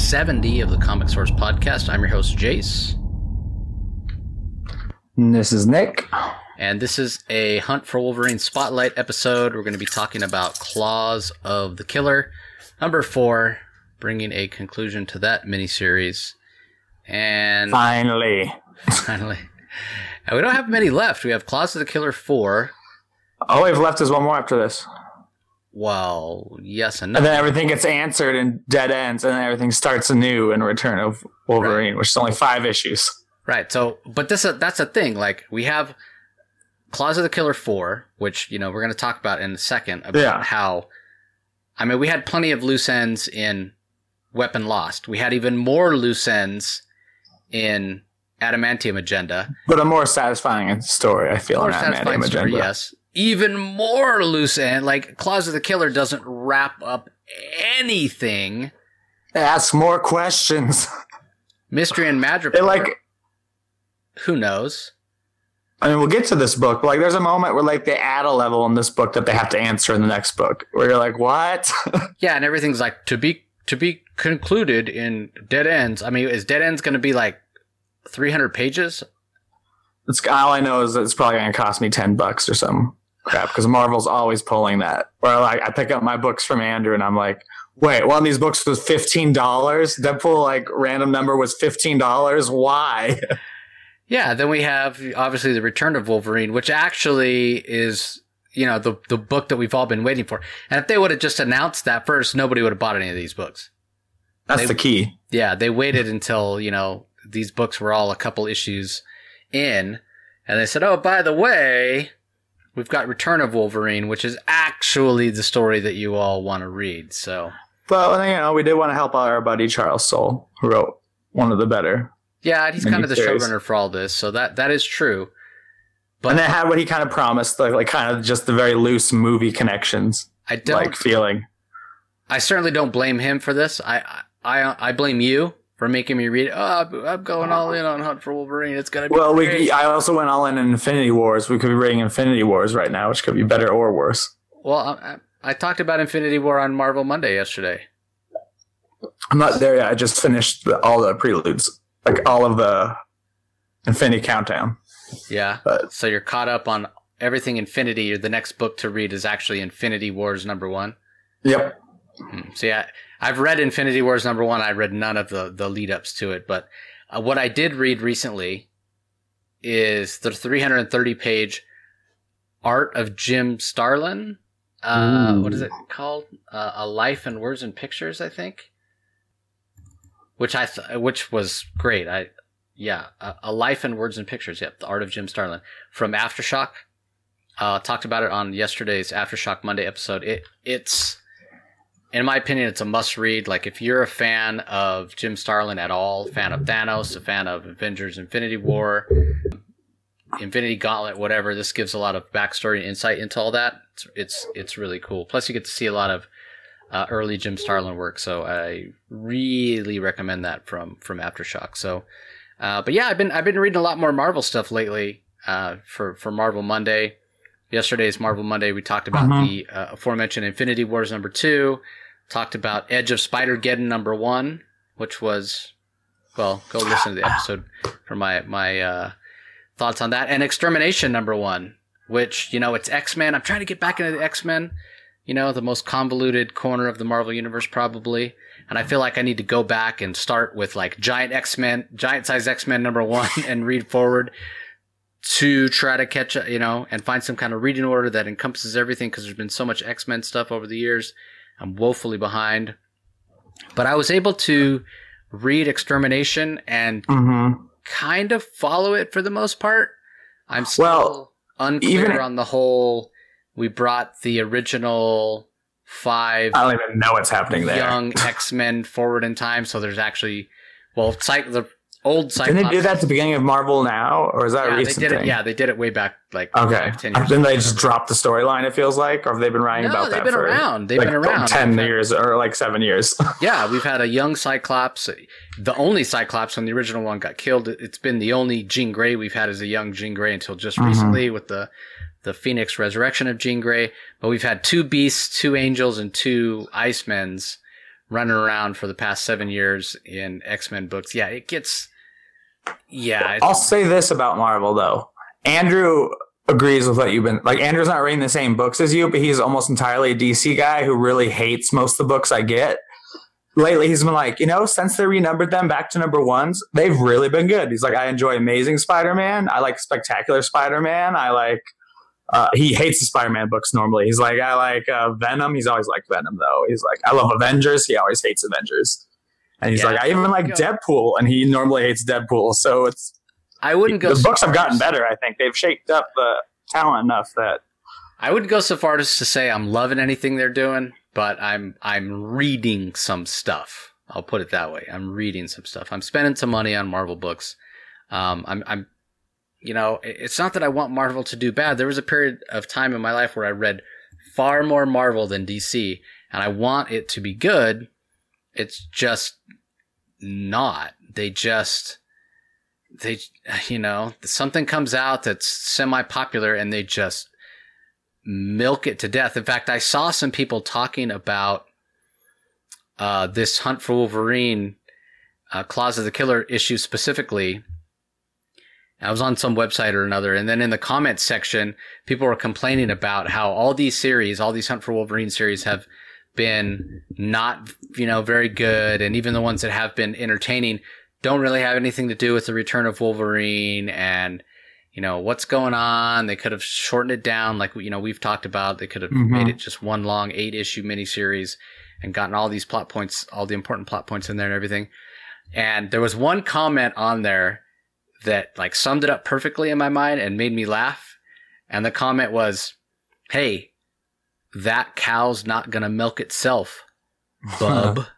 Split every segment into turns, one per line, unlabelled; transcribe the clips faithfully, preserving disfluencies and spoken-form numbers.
seventy of the Comic Source Podcast. I'm your host, Jace.
And this is Nick.
And this is a Hunt for Wolverine Spotlight episode. We're going to be talking about Claws of the Killer, number four, bringing a conclusion to that miniseries. And
finally.
Finally. And we don't have many left. We have Claws of the Killer four.
All we've left is one more after this.
Well, yes and no.
And then everything gets answered and dead ends, and then everything starts anew in Return of Wolverine, right. Which is only five issues.
Right. So, but this that's a thing. Like, we have Claws of the Killer four, which, you know, we're going to talk about in a second about yeah. how, I mean, we had plenty of loose ends in Weapon Lost. We had even more loose ends in Adamantium Agenda.
But a more satisfying story, I feel,
more
in Adamantium
story,
Agenda.
Yes. Even more loose end. Like, Claws of the Killer doesn't wrap up anything.
Ask more questions.
Mystery and Madripoor.
It like,
who knows?
I mean, we'll get to this book, but like, there's a moment where like they add a level in this book that they have to answer in the next book, where you're like, what?
Yeah, and everything's like to be to be concluded in Dead Ends. I mean, is Dead Ends going to be like three hundred pages?
It's all I know is that it's probably going to cost me ten bucks or some crap, because Marvel's always pulling that. Where like I pick up my books from Andrew and I'm like, wait, one of these books was fifteen dollars. Deadpool like random number was fifteen dollars. Why?
Yeah, then we have obviously the Return of Wolverine, which actually is, you know, the the book that we've all been waiting for. And if they would have just announced that first, nobody would have bought any of these books.
That's
they,
the key.
Yeah, they waited until, you know, these books were all a couple issues in, and they said, "Oh, by the way, we've got Return of Wolverine, which is actually the story that you all want to read." So,
but you know, we did want to help out our buddy Charles Soule, who wrote one of the better.
Yeah, he's kind of the showrunner for all this, so that that is true.
But and they had what he kind of promised, like, like kind of just the very loose movie connections.
I don't
like feeling.
I certainly don't blame him for this. I I I blame you for making me read. Oh, I'm going all in on Hunt for Wolverine. It's gonna be
well.
great.
We I also went all in on Infinity Wars. We could be reading Infinity Wars right now, which could be better or worse.
Well, I, I talked about Infinity War on Marvel Monday yesterday.
I'm not there yet. I just finished the, all the preludes. Like all of the Infinity Countdown.
Yeah. But, so you're caught up on everything Infinity. The next book to read is actually Infinity Wars number one.
Yep.
Hmm. So yeah, I've read Infinity Wars number one. I read none of the, the lead ups to it. But uh, what I did read recently is the three hundred thirty page Art of Jim Starlin. Uh, what is it called? Uh, A Life in Words and Pictures, I think. Which I, th- which was great. I, yeah, a, a Life in Words and Pictures. Yep, the Art of Jim Starlin from Aftershock. Uh, talked about it on yesterday's Aftershock Monday episode. It, it's, in my opinion, it's a must read. Like, if you're a fan of Jim Starlin at all, fan of Thanos, a fan of Avengers: Infinity War, Infinity Gauntlet, whatever, this gives a lot of backstory and insight into all that. It's, it's, it's really cool. Plus, you get to see a lot of Uh, early Jim Starlin work, so I really recommend that from from Aftershock. So, uh, but yeah, I've been I've been reading a lot more Marvel stuff lately. Uh, for for Marvel Monday, yesterday's Marvel Monday, we talked about uh-huh. the uh, aforementioned Infinity Wars number two. Talked about Edge of Spider-Geddon number one, which was, well, go listen to the episode for my my uh, thoughts on that. And Extermination number one, which, you know, it's X-Men. I'm trying to get back into the X-Men. You know, the most convoluted corner of the Marvel Universe, probably. And I feel like I need to go back and start with, like, Giant X-Men, Giant Size X-Men number one and read forward to try to catch, you know, and find some kind of reading order that encompasses everything, because there's been so much X-Men stuff over the years. I'm woefully behind. But I was able to read Extermination and mm-hmm. kind of follow it for the most part. I'm still well, unclear even- on the whole... We brought the original five.
I don't even know what's happening there.
Young X-Men forward in time, so there's actually, well, Cy- the old Cyclops.
Didn't they do that at the beginning of Marvel now, or is that
yeah,
a recent
they did
thing?
It, yeah, they did it way back, like
okay.
five, ten years.
Then they just dropped the storyline. It feels like, or have they been writing
no,
about that?
They've been
for,
around. They've
like,
been around.
ten
had,
years or like seven years.
Yeah, we've had a young Cyclops. The only Cyclops when the original one got killed. It's been the only Jean Grey we've had as a young Jean Grey until just mm-hmm. recently with the. The Phoenix resurrection of Jean Grey, but we've had two Beasts, two Angels, and two Icemens running around for the past seven years in X-Men books. Yeah, it gets. Yeah,
I'll say this about Marvel though. Andrew agrees with what you've been like. Andrew's not reading the same books as you, but he's almost entirely a D C guy who really hates most of the books I get. Lately, he's been like, you know, since they renumbered them back to number ones, they've really been good. He's like, I enjoy Amazing Spider-Man. I like Spectacular Spider-Man. I like. Uh, he hates the Spider-Man books normally. He's like, I like uh, Venom. He's always liked Venom, though. He's like, I love Avengers. He always hates Avengers. And he's yeah, like, I even like Deadpool. And he normally hates Deadpool. So it's...
I wouldn't go...
The so books have gotten better, I think. They've shaped up the talent enough that...
I wouldn't go so far as to say I'm loving anything they're doing, but I'm I'm reading some stuff. I'll put it that way. I'm reading some stuff. I'm spending some money on Marvel books. Um, I'm... I'm You know, it's not that I want Marvel to do bad. There was a period of time in my life where I read far more Marvel than D C, and I want it to be good. It's just not. They just, they, you know, something comes out that's semi-popular and they just milk it to death. In fact, I saw some people talking about uh, this Hunt for Wolverine, uh, Claws of the Killer issue specifically. I was on some website or another, and then in the comments section, people were complaining about how all these series, all these Hunt for Wolverine series have been not, you know, very good, and even the ones that have been entertaining don't really have anything to do with the return of Wolverine and, you know, what's going on. They could have shortened it down like, you know, we've talked about. They could have mm-hmm. made it just one long eight-issue miniseries and gotten all these plot points, all the important plot points in there and everything. And there was one comment on there that like summed it up perfectly in my mind and made me laugh. And the comment was, hey, that cow's not going to milk itself, bub.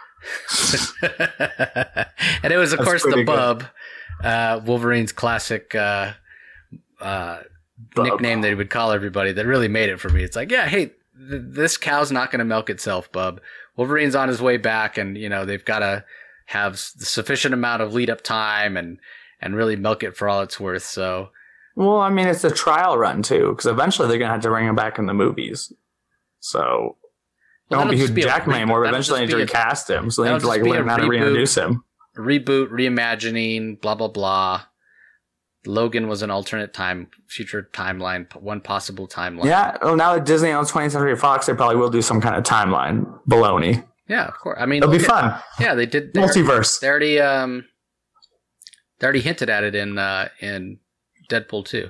And it was, of That's course, the bub, uh, Wolverine's classic uh, uh, nickname that he would call everybody that really made it for me. It's like, yeah, hey, th- this cow's not going to milk itself, bub. Wolverine's on his way back, and, you know, they've got to have the sufficient amount of lead up time and and really milk it for all it's worth. So,
well, I mean, it's a trial run too, because eventually they're gonna have to bring him back in the movies. So well, don't be Hugh Jackman anymore. Eventually, they need to recast him, so they need to like learn how to reintroduce him.
Reboot, reimagining, blah blah blah. Logan was an alternate time, future timeline, one possible timeline.
Yeah. Well, now that Disney owns twentieth Century Fox, they probably will do some kind of timeline baloney.
Yeah, of course. I mean,
it'll be fun.
At, yeah, they did
multiverse.
They already um. They already hinted at it in uh, in Deadpool two.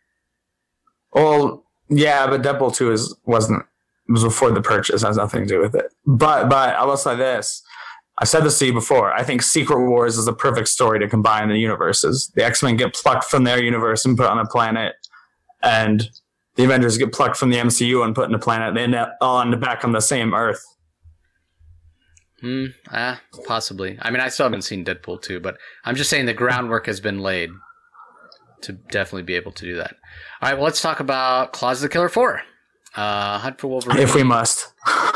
Well, yeah, but Deadpool two is wasn't it was before the purchase. It has nothing to do with it. But but I will say this: I said this to you before. I think Secret Wars is the perfect story to combine the universes. The X-Men get plucked from their universe and put on a planet, and the Avengers get plucked from the M C U and put on a planet. They end up all end up back on the same Earth.
Hmm. Ah, possibly. I mean, I still haven't seen Deadpool two, but I'm just saying the groundwork has been laid to definitely be able to do that. All right. Well, let's talk about Claws of the Killer four. Uh, Hunt for Wolverine.
If we must.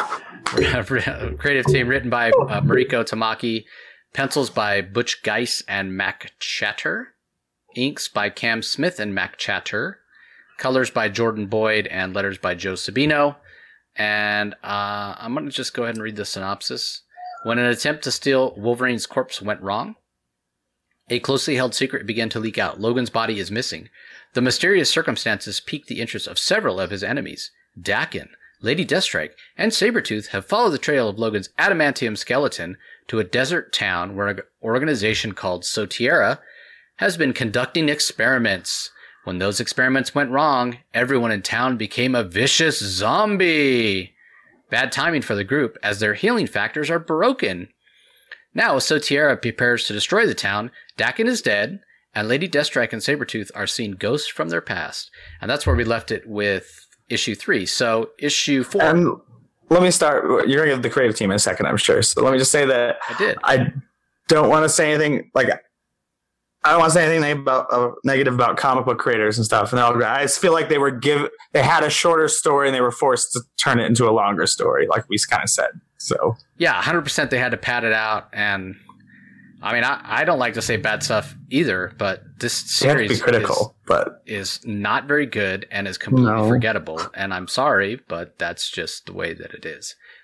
Creative team written by uh, Mariko Tamaki, pencils by Butch Geis and Mac Chatter, inks by Cam Smith and Mac Chatter, colors by Jordan Boyd, and letters by Joe Sabino. And uh, I'm going to just go ahead and read the synopsis. When an attempt to steal Wolverine's corpse went wrong, a closely held secret began to leak out. Logan's body is missing. The mysterious circumstances piqued the interest of several of his enemies. Daken, Lady Deathstrike, and Sabretooth have followed the trail of Logan's adamantium skeleton to a desert town where an organization called Sotiera has been conducting experiments. When those experiments went wrong, everyone in town became a vicious zombie. Bad timing for the group, as their healing factors are broken. Now, as Sotiera prepares to destroy the town, Daken is dead, and Lady Deathstrike and Sabretooth are seeing ghosts from their past. And that's where we left it with issue three. So, issue four.
And let me start. You're going to give the creative team in a second, I'm sure. So, let me just say that
I did.
I don't want to say anything like... I don't want to say anything about uh, negative about comic book creators and stuff. And all, I just feel like they were give they had a shorter story and they were forced to turn it into a longer story, like we kind of said. So
yeah, one hundred percent they had to pad it out. And I mean, I, I don't like to say bad stuff either, but this series
be critical,
is,
but
is not very good and is completely
no.
forgettable. And I'm sorry, but that's just the way that it is.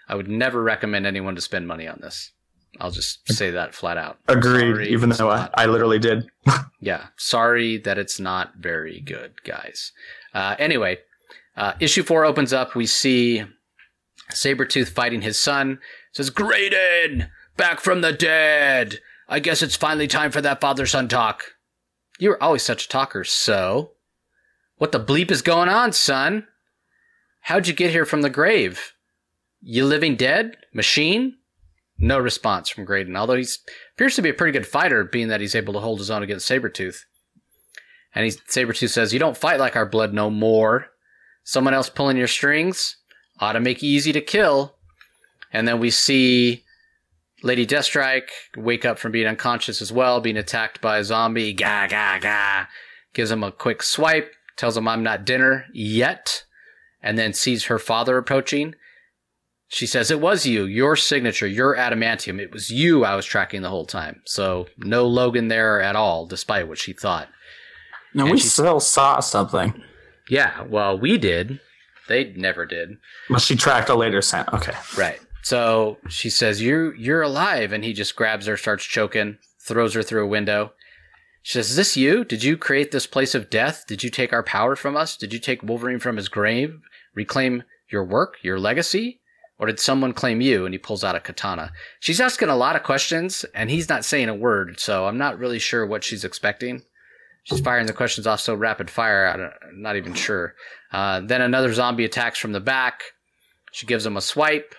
I would never recommend anyone to spend money on this. I'll just say that flat out.
Agreed,
Sorry,
even though I, I literally did.
Yeah, sorry that it's not very good, guys. Uh, anyway, uh, issue four opens up. We see Sabretooth fighting his son. It says, Graydon, back from the dead. I guess it's finally time for that father-son talk. You were always such a talker, so... What the bleep is going on, son? How'd you get here from the grave? You living dead? Machine? No response from Graydon, although he appears to be a pretty good fighter, being that he's able to hold his own against Sabretooth. And he, Sabretooth says, you don't fight like our blood no more. Someone else pulling your strings? Ought to make you easy to kill. And then we see Lady Deathstrike wake up from being unconscious as well, being attacked by a zombie. Gah, gah, gah. Gives him a quick swipe. Tells him I'm not dinner yet. And then sees her father approaching. She says, it was you, your signature, your adamantium. It was you I was tracking the whole time. So no Logan there at all, despite what she thought.
No,
and
we
she,
still saw something.
Yeah, well, we did. They never did.
But she tracked a later scent. Okay.
Right. So she says, you, you're alive. And he just grabs her, starts choking, throws her through a window. She says, is this you? Did you create this place of death? Did you take our power from us? Did you take Wolverine from his grave? Reclaim your work, your legacy? Or did someone claim you? And he pulls out a katana. She's asking a lot of questions, and he's not saying a word, so I'm not really sure what she's expecting. She's firing the questions off so rapid fire, I'm not even sure. Uh, then another zombie attacks from the back. She gives him a swipe.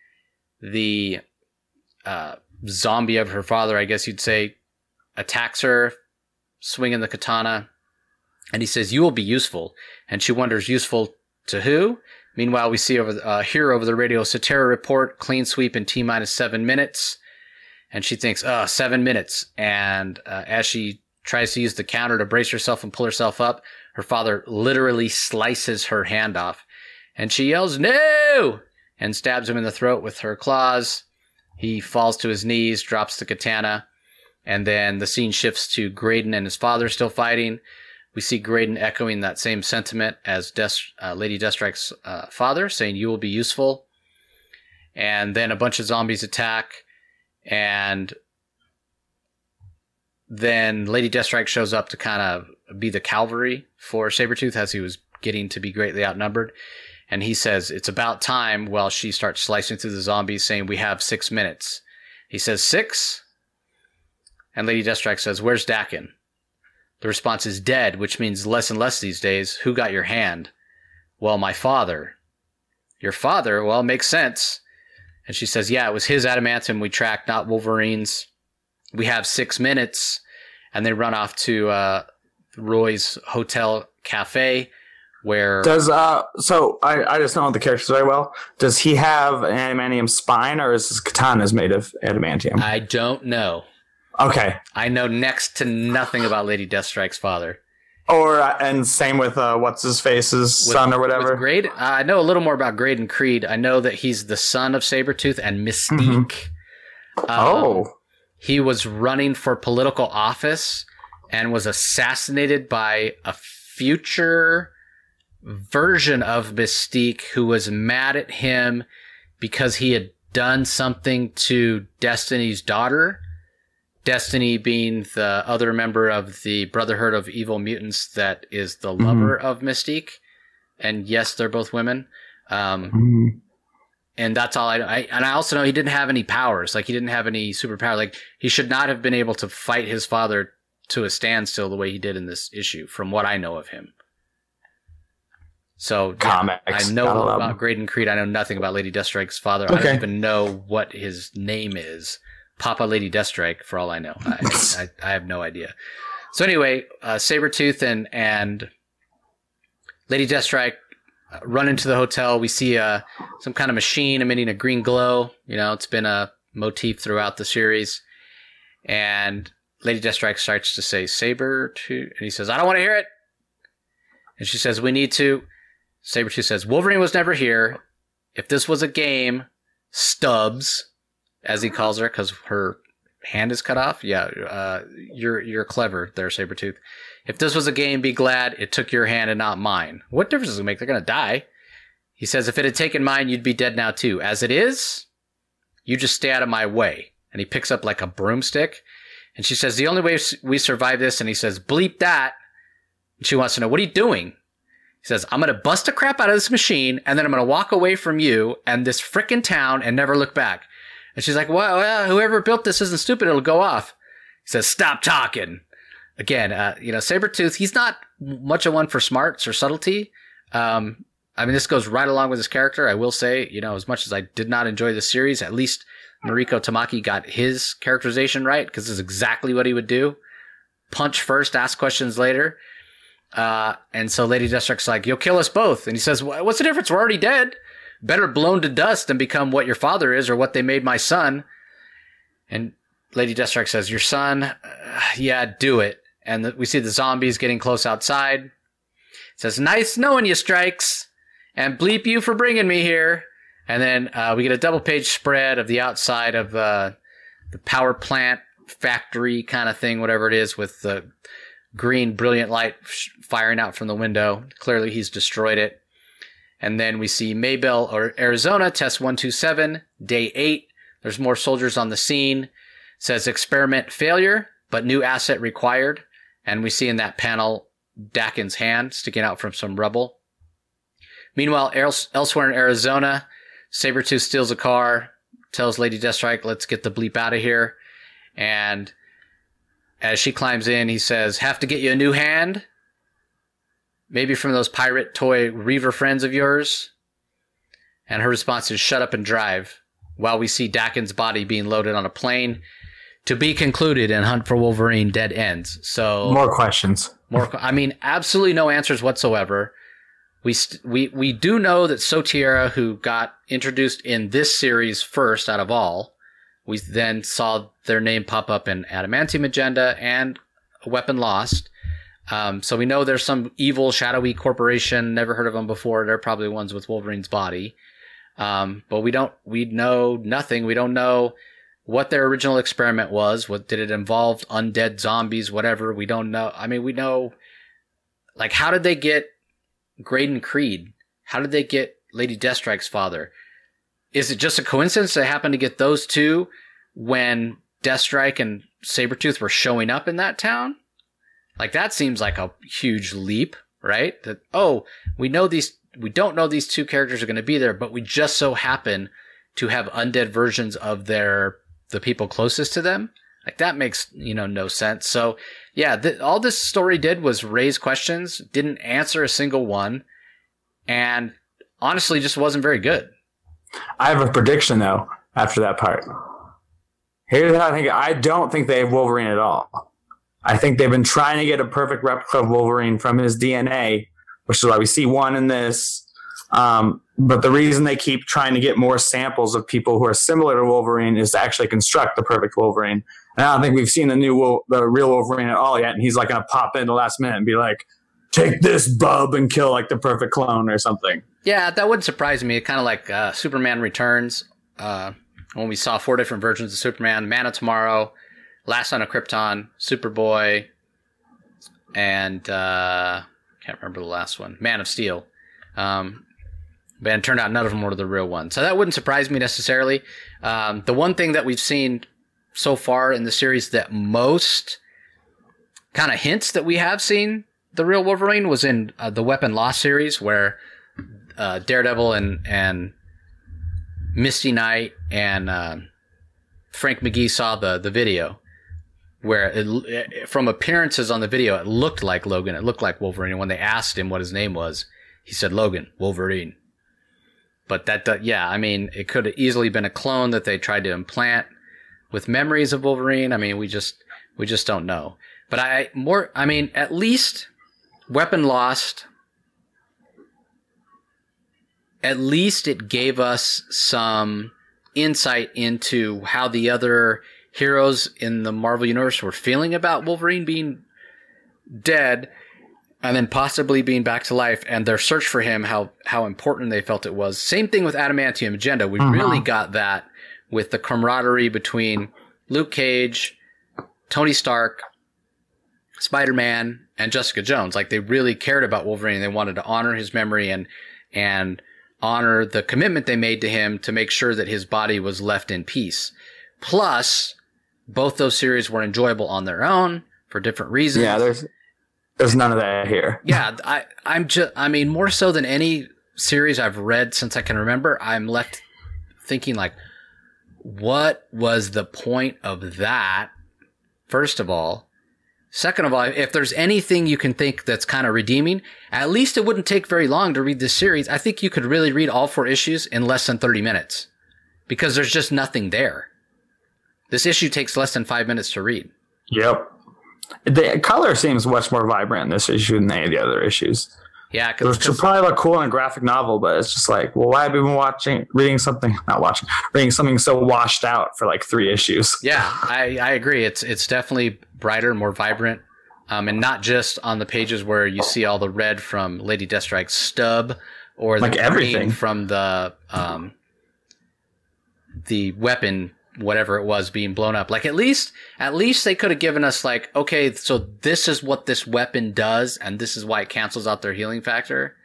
The uh, zombie of her father, I guess you'd say, attacks her, swinging the katana. And he says, you will be useful. And she wonders, useful to who? Meanwhile, we see over the, uh, hear over the radio, Satara report, clean sweep in T minus seven minutes. And she thinks, oh, seven minutes. And uh, as she tries to use the counter to brace herself and pull herself up, her father literally slices her hand off. And she yells, no! And stabs him in the throat with her claws. He falls to his knees, drops the katana. And then the scene shifts to Graydon and his father still fighting. We see Graydon echoing that same sentiment as Death, uh, Lady Deathstrike's uh, father, saying, you will be useful. And then a bunch of zombies attack. And then Lady Deathstrike shows up to kind of be the cavalry for Sabretooth as he was getting to be greatly outnumbered. And he says, it's about time, while she starts slicing through the zombies, saying, we have six minutes. He says, six? And Lady Deathstrike says, where's Dakin? The response is dead, which means less and less these days. Who got your hand? Well, my father. Your father? Well, it makes sense. And she says, yeah, it was his adamantium we tracked, not Wolverine's. We have six minutes. And they run off to uh, Roy's Hotel Cafe, where...
Does, uh, so I, I just know the characters very well. Does he have an adamantium spine, or is his katana made of adamantium?
I don't know.
Okay.
I know next to nothing about Lady Deathstrike's father.
Or, uh, and same with, uh, what's his face's son or whatever.
With Graydon, uh, I know a little more about Graydon Creed. I know that he's the son of Sabretooth and Mystique.
Mm-hmm. Oh.
Um, he was running for political office and was assassinated by a future version of Mystique who was mad at him because he had done something to Destiny's daughter. Destiny being the other member of the Brotherhood of Evil Mutants that is the lover mm-hmm. of Mystique. And yes, they're both women. Um, mm-hmm. And that's all I know. I, and I also know he didn't have any powers. Like, he didn't have any superpower. Like, he should not have been able to fight his father to a standstill the way he did in this issue, from what I know of him. So,
Comics.
Yeah, I know about Graydon Creed. I know nothing about Lady Deathstrike's father. Okay. I don't even know what his name is. Papa Lady Deathstrike, for all I know. I, I, I have no idea. So anyway, uh, Sabretooth and, and Lady Deathstrike run into the hotel. We see uh, some kind of machine emitting a green glow. You know, it's been a motif throughout the series. And Lady Deathstrike starts to say, Sabretooth. And he says, I don't want to hear it. And she says, we need to. Sabretooth says, Wolverine was never here. If this was a game, Stubbs... as he calls her, because her hand is cut off. Yeah, uh, you're you're clever there, Sabretooth. If this was a game, be glad it took your hand and not mine. What difference does it make? They're going to die. He says, if it had taken mine, you'd be dead now too. As it is, you just stay out of my way. And he picks up like a broomstick. And she says, the only way we survive this, and he says, bleep that. And she wants to know, what are you doing? He says, I'm going to bust the crap out of this machine, and then I'm going to walk away from you and this frickin' town and never look back. And she's like, well, well, whoever built this isn't stupid. It'll go off. He says, stop talking. Again, uh, you know, Sabretooth, he's not much of one for smarts or subtlety. Um, I mean, this goes right along with his character. I will say, you know, as much as I did not enjoy the series, at least Mariko Tamaki got his characterization right, because this is exactly what he would do. Punch first, ask questions later. Uh, and so Lady Deathstroke's like, you'll kill us both. And he says, what's the difference? We're already dead. Better blown to dust than become what your father is or what they made my son. And Lady Deathstroke says, your son? Uh, yeah, do it. And the, we see the zombies getting close outside. It says, nice knowing you, Strikes. And bleep you for bringing me here. And then uh, we get a double page spread of the outside of uh, the power plant factory kind of thing, whatever it is, with the green brilliant light firing out from the window. Clearly he's destroyed it. And then we see Maybell or Arizona, test one two seven, day eight. There's more soldiers on the scene. It says experiment failure, but new asset required. And we see in that panel Dakin's hand sticking out from some rubble. Meanwhile, else- elsewhere in Arizona, Sabretooth steals a car, tells Lady Deathstrike, let's get the bleep out of here. And as she climbs in, he says, have to get you a new hand? Maybe from those pirate toy Reaver friends of yours? And her response is, shut up and drive, while we see Dakin's body being loaded on a plane. To be concluded in Hunt for Wolverine Dead Ends. So
more questions.
More. I mean, absolutely no answers whatsoever. We st- we we do know that Sotiera, who got introduced in this series first out of all, we then saw their name pop up in Adamantium Agenda and A Weapon Lost. Um, so we know there's some evil, shadowy corporation. Never heard of them before. They're probably ones with Wolverine's body. Um, but we don't. We know nothing. We don't know what their original experiment was. What did it involve? Undead zombies, whatever. We don't know. I mean, we know. Like, how did they get Graydon Creed? How did they get Lady Deathstrike's father? Is it just a coincidence they happened to get those two when Deathstrike and Sabretooth were showing up in that town? Like, that seems like a huge leap, right? That, oh, we know these, we don't know these two characters are going to be there, but we just so happen to have undead versions of their, the people closest to them. Like, that makes, you know, no sense. So, yeah, th- all this story did was raise questions, didn't answer a single one, and honestly just wasn't very good.
I have a prediction, though, after that part. Here's how I think. I don't think they have Wolverine at all. I think they've been trying to get a perfect replica of Wolverine from his D N A, which is why we see one in this. Um, but the reason they keep trying to get more samples of people who are similar to Wolverine is to actually construct the perfect Wolverine. And I don't think we've seen the new, Wol- the real Wolverine at all yet. And he's like going to pop in the last minute and be like, take this, bub, and kill like the perfect clone or something.
Yeah, that wouldn't surprise me. Kind of like uh, Superman Returns, uh, when we saw four different versions of Superman: Man of Tomorrow, Last Son of Krypton, Superboy, and uh, can't remember the last one, Man of Steel. Um, but it turned out none of them were the real ones. So that wouldn't surprise me necessarily. Um, the one thing that we've seen so far in the series that most kind of hints that we have seen the real Wolverine was in uh, the Weapon Lost series, where uh, Daredevil and, and Misty Knight and uh, Frank McGee saw the, the video, where it, it, from appearances on the video, it looked like Logan. It looked like Wolverine. And when they asked him what his name was, he said Logan, Wolverine. But that, uh, yeah, I mean, it could have easily been a clone that they tried to implant with memories of Wolverine. I mean, we just, we just don't know. But I more, I mean, at least Weapon Lost, at least it gave us some insight into how the other heroes in the Marvel Universe were feeling about Wolverine being dead and then possibly being back to life, and their search for him, how, how important they felt it was. Same thing with Adamantium Agenda. We uh-huh. really got that with the camaraderie between Luke Cage, Tony Stark, Spider-Man, and Jessica Jones. Like, they really cared about Wolverine. They wanted to honor his memory and, and honor the commitment they made to him to make sure that his body was left in peace. Plus, both those series were enjoyable on their own for different reasons.
Yeah, there's there's none of that here.
Yeah, I I'm just I mean more so than any series I've read since I can remember, I'm left thinking like, what was the point of that? First of all. Second of all, if there's anything you can think that's kind of redeeming, at least it wouldn't take very long to read this series. I think you could really read all four issues in less than thirty minutes because there's just nothing there. This issue takes less than five minutes to read.
Yep. The color seems much more vibrant in this issue than any of the other issues.
Yeah,
it should probably look cool in a graphic novel, but it's just like, well, why have we been watching, reading something, not watching, reading something so washed out for like three issues?
Yeah, I, I agree. It's it's definitely brighter, more vibrant, um, and not just on the pages where you see all the red from Lady Deathstrike's stub or the
like
green
everything
from the um, the weapon, whatever it was, being blown up. Like at least, at least they could have given us like, okay, so this is what this weapon does, and this is why it cancels out their healing factor.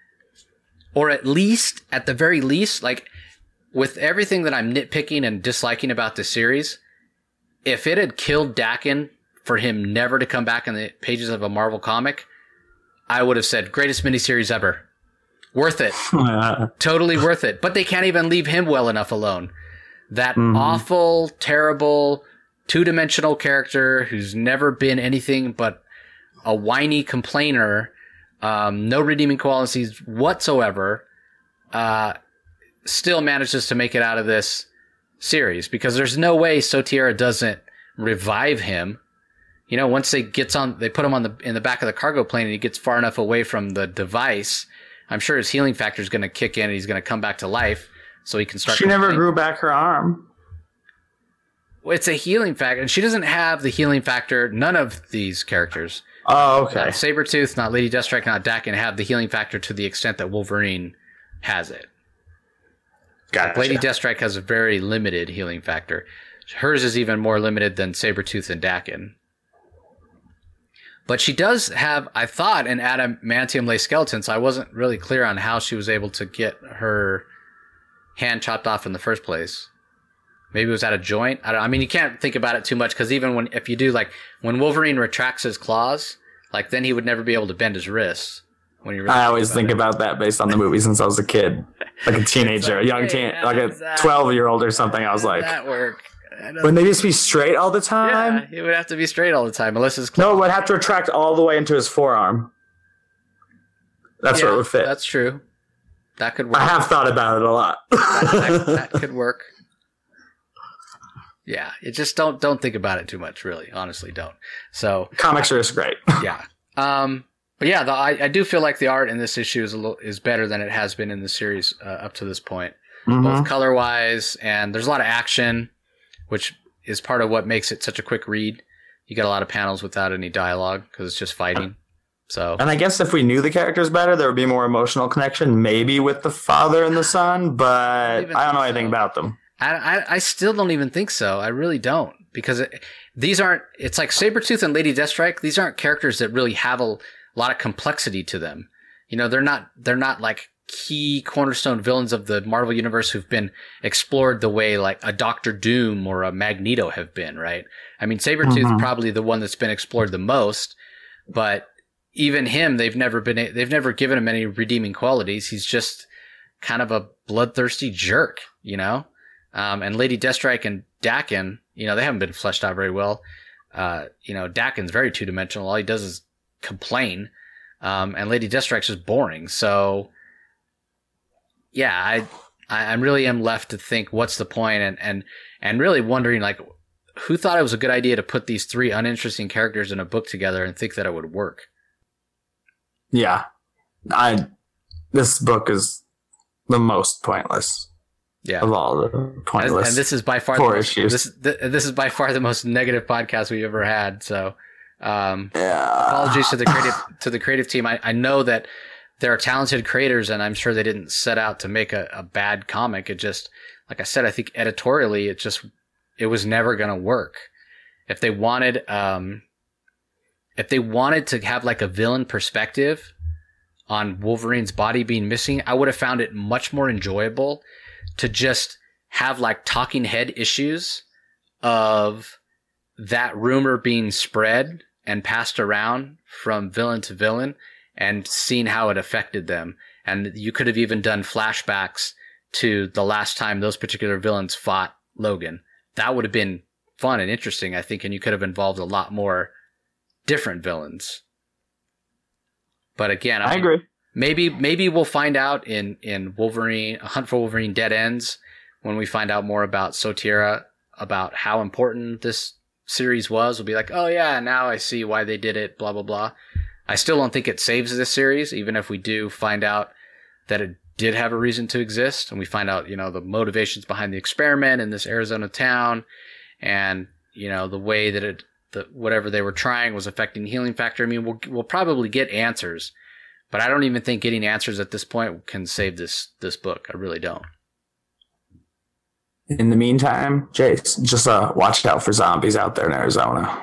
Or at least, at the very least, like with everything that I'm nitpicking and disliking about this series, if it had killed Daken for him never to come back in the pages of a Marvel comic, I would have said greatest miniseries ever. Worth it. Totally worth it. But they can't even leave him well enough alone. That mm-hmm. awful, terrible, two-dimensional character who's never been anything but a whiny complainer, um, no redeeming qualities whatsoever, uh, still manages to make it out of this series because there's no way Sotiera doesn't revive him. You know, once they gets on, they put him on the in the back of the cargo plane and he gets far enough away from the device. I'm sure his healing factor is going to kick in and he's going to come back to life. So he can start.
She never grew back her arm.
Well, it's a healing factor, and she doesn't have the healing factor. None of these characters.
Oh, okay.
Not Sabretooth, not Lady Deathstrike, not Daken have the healing factor to the extent that Wolverine has it.
Gotcha.
Lady Deathstrike has a very limited healing factor. Hers is even more limited than Sabretooth and Daken. But she does have, I thought, an adamantium lace skeleton, so I wasn't really clear on how she was able to get her hand chopped off in the first place. Maybe it was at a joint. I don't. I mean, you can't think about it too much because even when if you do like when Wolverine retracts his claws, like then he would never be able to bend his wrists. When you really
I always
about
think
it.
about that based on the movie since I was a kid, like a teenager,
like,
a young
hey,
teen,
how
like a
that,
twelve-year-old or something. I was like,
that work.
Wouldn't they just be straight all the time?
Yeah, he would have to be straight all the time unless his claws.
No, it would have to retract all the way into his forearm. That's
yeah,
where it would fit.
That's true. That could work.
I have thought about it a lot.
that, that, that could work. Yeah, it just don't don't think about it too much, really. Honestly, don't. So
comics are just great.
yeah, um, but yeah, the, I I do feel like the art in this issue is a little is better than it has been in the series uh, up to this point, mm-hmm. both color wise and there's a lot of action, which is part of what makes it such a quick read. You get a lot of panels without any dialogue because it's just fighting. So,
and I guess if we knew the characters better, there would be more emotional connection, maybe with the father and the son. But I don't, I don't know anything so. about them.
I, I I still don't even think so. I really don't because it, these aren't. It's like Sabretooth and Lady Deathstrike. These aren't characters that really have a lot of complexity to them. You know, they're not. They're not like key cornerstone villains of the Marvel universe who've been explored the way like a Doctor Doom or a Magneto have been. Right. I mean, Sabretooth mm-hmm. probably the one that's been explored the most, but even him, they've never been. They've never given him any redeeming qualities. He's just kind of a bloodthirsty jerk. You know. Um, and Lady Deathstrike and Daken, you know, they haven't been fleshed out very well. Uh, you know, Daken's very two-dimensional. All he does is complain. Um, and Lady Deathstrike's just boring. So, yeah, I, I really am left to think, what's the point? And, and, and really wondering, like, who thought it was a good idea to put these three uninteresting characters in a book together and think that it would work?
Yeah. I, this book is the most pointless.
Yeah,
of all the pointless,
and, and this is by far
four
the most,
issues.
This th- this is by far the most negative podcast we've ever had. So, um,
yeah.
apologies to the creative to the creative team. I, I know that there are talented creators, and I'm sure they didn't set out to make a, a bad comic. It just, like I said, I think editorially, it just it was never going to work. If they wanted, um, if they wanted to have like a villain perspective on Wolverine's body being missing, I would have found it much more enjoyable to just have like talking head issues of that rumor being spread and passed around from villain to villain and seeing how it affected them. And you could have even done flashbacks to the last time those particular villains fought Logan. That would have been fun and interesting, I think, and you could have involved a lot more different villains. But again, I,
I
mean,
agree.
Maybe maybe we'll find out in, in Wolverine, A Hunt for Wolverine Dead Ends, when we find out more about Sotira, about how important this series was. We'll be like, oh yeah, now I see why they did it, blah, blah, blah. I still don't think it saves this series, even if we do find out that it did have a reason to exist, and we find out, you know, the motivations behind the experiment in this Arizona town, and, you know, the way that it, the, whatever they were trying was affecting the healing factor. I mean, we'll, we'll probably get answers, but I don't even think getting answers at this point can save this, this book. I really don't.
In the meantime, Jace, just uh, watch out for zombies out there in Arizona.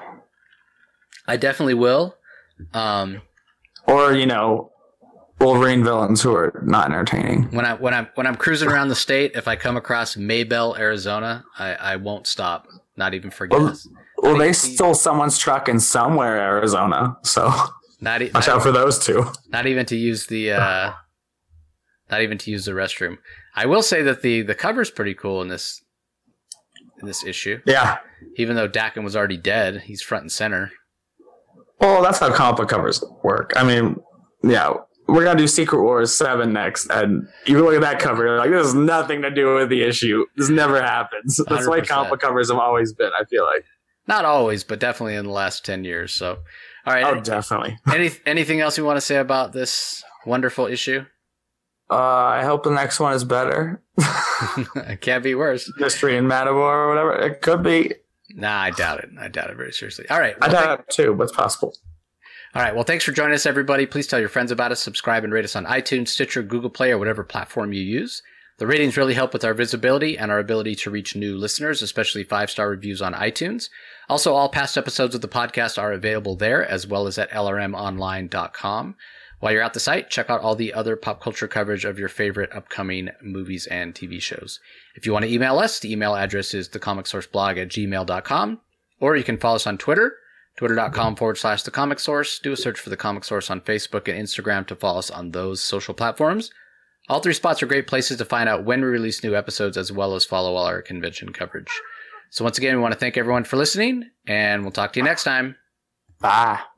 I definitely will. Um,
or, you know, Wolverine villains who are not entertaining.
When I when I'm when I'm cruising around the state, if I come across Maybell, Arizona, I, I won't stop. Not even for gas.
Well, well they stole someone's truck in somewhere, Arizona. So
not e-
watch
not,
out for those two.
Not even to use the uh, not even to use the restroom. I will say that the the cover's pretty cool in this in this issue.
Yeah.
Even though Daken was already dead, he's front and center.
Well, that's how comic book covers work. I mean, yeah. We're going to do Secret Wars seven next, and you look at that cover, you're like, this has nothing to do with the issue. This never happens. That's one hundred percent. The way comic book covers have always been, I feel like.
Not always, but definitely in the last ten years. So, all right.
Oh,
any,
definitely.
Any, anything else you want to say about this wonderful issue?
Uh, I hope the next one is better.
It can't be worse.
Mystery in Matador or whatever. It could be.
Nah, I doubt it. I doubt it very seriously. All right.
Well, I doubt it too, but it's possible.
All right. Well, thanks for joining us, everybody. Please tell your friends about us. Subscribe and rate us on iTunes, Stitcher, Google Play, or whatever platform you use. The ratings really help with our visibility and our ability to reach new listeners, especially five-star reviews on iTunes. Also, all past episodes of the podcast are available there, as well as at L R M online dot com. While you're at the site, check out all the other pop culture coverage of your favorite upcoming movies and T V shows. If you want to email us, the email address is thecomicsourceblog at gmail dot com, or you can follow us on Twitter, twitter.com forward slash the comic source. Do a search for the Comic Source on Facebook and Instagram to follow us on those social platforms. All three spots are great places to find out when we release new episodes, as well as follow all our convention coverage. So once again, we want to thank everyone for listening, and we'll talk to you next time.
Bye.